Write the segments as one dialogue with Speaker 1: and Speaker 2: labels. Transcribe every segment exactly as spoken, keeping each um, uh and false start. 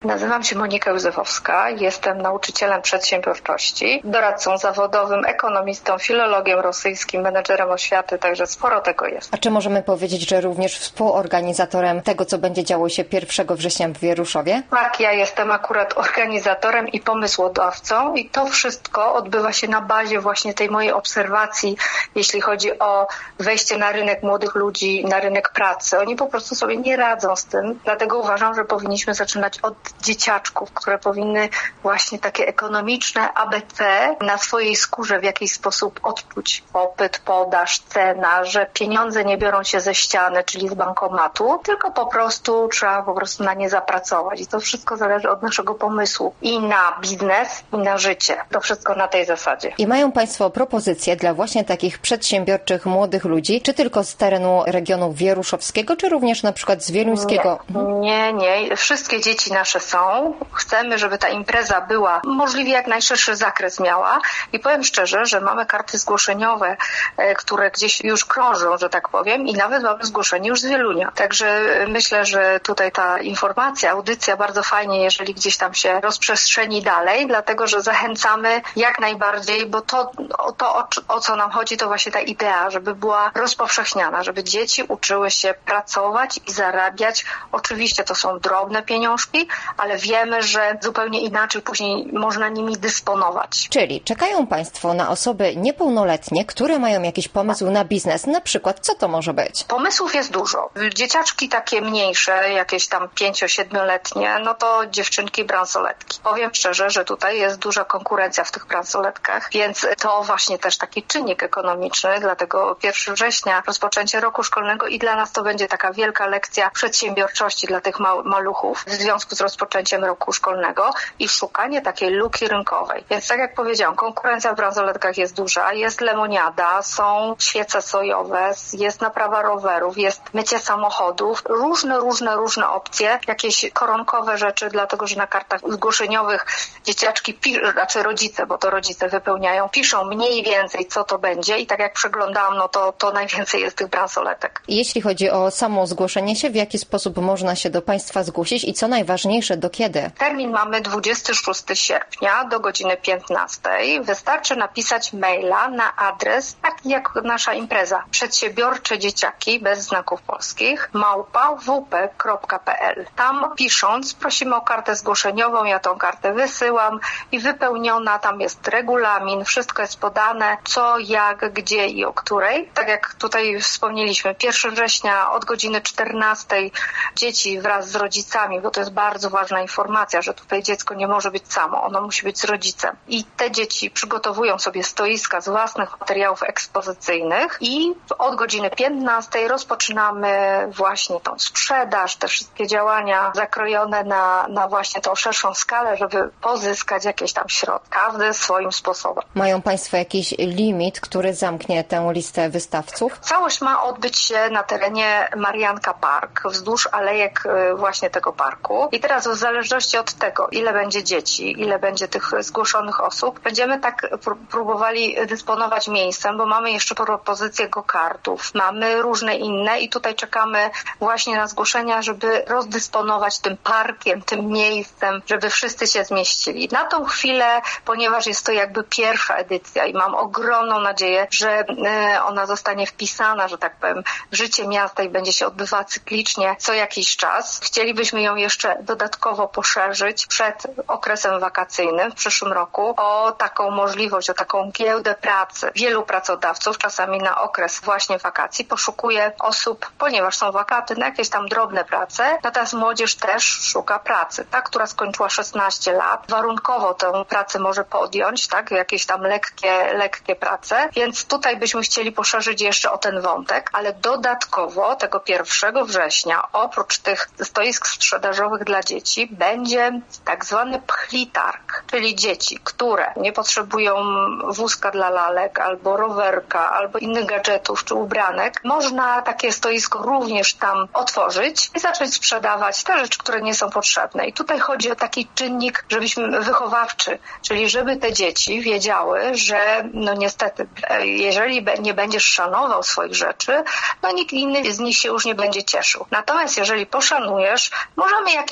Speaker 1: Nazywam się Monika Józefowska, jestem nauczycielem przedsiębiorczości, doradcą zawodowym, ekonomistą, filologiem rosyjskim, menedżerem oświaty, także sporo tego jest.
Speaker 2: A czy możemy powiedzieć, że również współorganizatorem tego, co będzie działo się pierwszego września w Wieruszowie?
Speaker 1: Tak, ja jestem akurat organizatorem i pomysłodawcą i to wszystko odbywa się na bazie właśnie tej mojej obserwacji, jeśli chodzi o wejście na rynek młodych ludzi, na rynek pracy. Oni po prostu sobie nie radzą z tym, dlatego uważam, że powinniśmy zaczynać od dzieciaczków, które powinny właśnie takie ekonomiczne A B C na swojej skórze w jakiś sposób odczuć popyt, podaż, cena, że pieniądze nie biorą się ze ściany, czyli z bankomatu, tylko po prostu trzeba po prostu na nie zapracować. I to wszystko zależy od naszego pomysłu i na biznes, i na życie. To wszystko na tej zasadzie.
Speaker 2: I mają Państwo propozycje dla właśnie takich przedsiębiorczych młodych ludzi, czy tylko z terenu regionu wieruszowskiego, czy również na przykład z wieluńskiego?
Speaker 1: Nie, nie, nie. Wszystkie dzieci nasze są. Chcemy, żeby ta impreza była możliwie jak najszerszy zakres miała i powiem szczerze, że mamy karty zgłoszeniowe, które gdzieś już krążą, że tak powiem, i nawet mamy zgłoszenie już z Wielunia. Także myślę, że tutaj ta informacja, audycja bardzo fajnie, jeżeli gdzieś tam się rozprzestrzeni dalej, dlatego, że zachęcamy jak najbardziej, bo to, to o, o co nam chodzi, to właśnie ta idea, żeby była rozpowszechniana, żeby dzieci uczyły się pracować i zarabiać. Oczywiście to są drobne pieniążki, ale wiemy, że zupełnie inaczej później można nimi dysponować.
Speaker 2: Czyli czekają Państwo na osoby niepełnoletnie, które mają jakiś pomysł na biznes, na przykład co to może być?
Speaker 1: Pomysłów jest dużo. Dzieciaczki takie mniejsze, jakieś tam pięcio-siedmioletnie, no to dziewczynki bransoletki. Powiem szczerze, że tutaj jest duża konkurencja w tych bransoletkach, więc to właśnie też taki czynnik ekonomiczny, dlatego pierwszego września rozpoczęcie roku szkolnego i dla nas to będzie taka wielka lekcja przedsiębiorczości dla tych ma- maluchów w związku z rozpoczęciem roku szkolnego i szukanie takiej luki rynkowej. Więc tak jak powiedziałam, konkurencja w bransoletkach jest duża, jest lemoniada, są świece sojowe, jest naprawa rowerów, jest mycie samochodów, różne, różne, różne opcje, jakieś koronkowe rzeczy, dlatego że na kartach zgłoszeniowych dzieciaczki, pi- znaczy rodzice, bo to rodzice wypełniają, piszą mniej więcej, co to będzie i tak jak przeglądałam, no to, to najwięcej jest tych bransoletek.
Speaker 2: Jeśli chodzi o samo zgłoszenie się, w jaki sposób można się do Państwa zgłosić i co najważniejsze, do kiedy?
Speaker 1: Termin mamy dwudziestego szóstego sierpnia do godziny piętnastej. Wystarczy napisać maila na adres, taki jak nasza impreza, przedsiębiorcze dzieciaki bez znaków polskich, małpa w p kropka p l. Tam pisząc prosimy o kartę zgłoszeniową, ja tą kartę wysyłam i wypełniona, tam jest regulamin, wszystko jest podane, co, jak, gdzie i o której. Tak jak tutaj wspomnieliśmy, pierwszego września od godziny czternastej dzieci wraz z rodzicami, bo to jest bardzo ważna informacja, że tutaj dziecko nie może być samo, ono musi być z rodzicem. I te dzieci przygotowują sobie stoiska z własnych materiałów ekspozycyjnych i od godziny piętnastej rozpoczynamy właśnie tą sprzedaż, te wszystkie działania zakrojone na, na właśnie tą szerszą skalę, żeby pozyskać jakieś tam środki, każdy swoim sposobem.
Speaker 2: Mają Państwo jakiś limit, który zamknie tę listę wystawców?
Speaker 1: Całość ma odbyć się na terenie Marianka Park, wzdłuż alejek właśnie tego parku. I teraz w zależności od tego, ile będzie dzieci, ile będzie tych zgłoszonych osób, będziemy tak próbowali dysponować miejscem, bo mamy jeszcze propozycje go-kartów, mamy różne inne i tutaj czekamy właśnie na zgłoszenia, żeby rozdysponować tym parkiem, tym miejscem, żeby wszyscy się zmieścili. Na tą chwilę, ponieważ jest to jakby pierwsza edycja i mam ogromną nadzieję, że ona zostanie wpisana, że tak powiem, w życie miasta i będzie się odbywała cyklicznie co jakiś czas. Chcielibyśmy ją jeszcze dodatkowo poszerzyć przed okresem wakacyjnym w przyszłym roku o taką możliwość, o taką giełdę pracy. Wielu pracodawców czasami na okres właśnie wakacji poszukuje osób, ponieważ są wakaty, na jakieś tam drobne prace, natomiast młodzież też szuka pracy. Ta, która skończyła szesnaście lat, warunkowo tę pracę może podjąć, tak, jakieś tam lekkie, lekkie prace, więc tutaj byśmy chcieli poszerzyć jeszcze o ten wątek, ale dodatkowo tego pierwszego września, oprócz tych stoisk sprzedażowych dla dzieci, będzie tak zwany pchlitarg, czyli dzieci, które nie potrzebują wózka dla lalek, albo rowerka, albo innych gadżetów czy ubranek. Można takie stoisko również tam otworzyć i zacząć sprzedawać te rzeczy, które nie są potrzebne. I tutaj chodzi o taki czynnik, żebyśmy wychowawczy, czyli żeby te dzieci wiedziały, że no niestety, jeżeli nie będziesz szanował swoich rzeczy, no nikt inny z nich się już nie będzie cieszył. Natomiast jeżeli poszanujesz, możemy jakieś pieniążki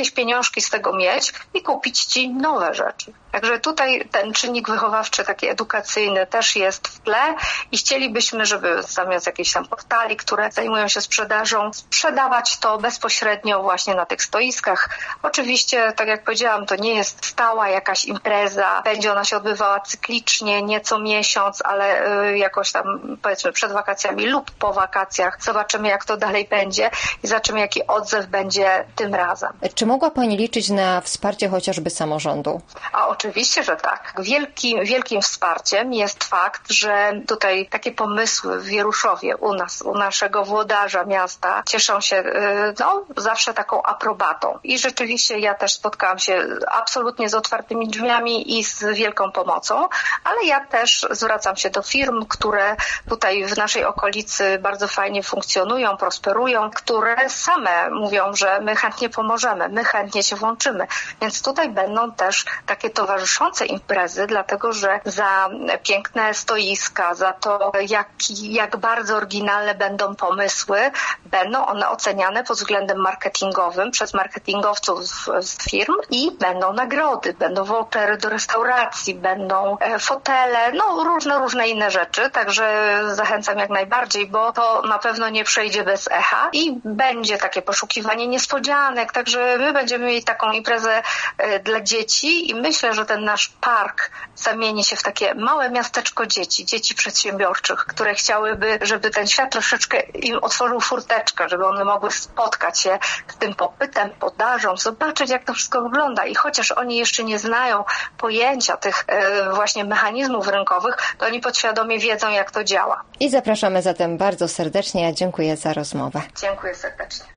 Speaker 1: pieniążki z tego mieć i kupić ci nowe rzeczy. Także tutaj ten czynnik wychowawczy, taki edukacyjny też jest w tle i chcielibyśmy, żeby zamiast jakichś tam portali, które zajmują się sprzedażą, sprzedawać to bezpośrednio właśnie na tych stoiskach. Oczywiście, tak jak powiedziałam, to nie jest stała jakaś impreza, będzie ona się odbywała cyklicznie, nie co miesiąc, ale jakoś tam powiedzmy przed wakacjami lub po wakacjach. Zobaczymy, jak to dalej będzie i zobaczymy, jaki odzew będzie tym razem.
Speaker 2: Czy mogła Pani liczyć na wsparcie chociażby samorządu?
Speaker 1: A oczywiście, że tak. Wielkim, wielkim wsparciem jest fakt, że tutaj takie pomysły w Wieruszowie u nas, u naszego włodarza miasta cieszą się no, zawsze taką aprobatą. I rzeczywiście ja też spotkałam się absolutnie z otwartymi drzwiami i z wielką pomocą, ale ja też zwracam się do firm, które tutaj w naszej okolicy bardzo fajnie funkcjonują, prosperują, które same mówią, że my chętnie pomożemy, my chętnie się włączymy. Więc tutaj będą też takie towarzyszące imprezy, dlatego że za piękne stoiska, za to, jak, jak bardzo oryginalne będą pomysły, będą one oceniane pod względem marketingowym przez marketingowców z firm i będą nagrody, będą vouchery do restauracji, będą fotele, no różne, różne inne rzeczy, także zachęcam jak najbardziej, bo to na pewno nie przejdzie bez echa i będzie takie poszukiwanie niespodzianek, także my będziemy mieli taką imprezę dla dzieci i myślę, że ten nasz park zamieni się w takie małe miasteczko dzieci, dzieci przedsiębiorczych, które chciałyby, żeby ten świat troszeczkę im otworzył furteczkę, żeby one mogły spotkać się z tym popytem, podażą, zobaczyć, jak to wszystko wygląda i chociaż oni jeszcze nie znają pojęcia tych e, właśnie mechanizmów rynkowych, to oni podświadomie wiedzą, jak to działa.
Speaker 2: I zapraszamy zatem bardzo serdecznie. Ja dziękuję za rozmowę.
Speaker 1: Dziękuję serdecznie.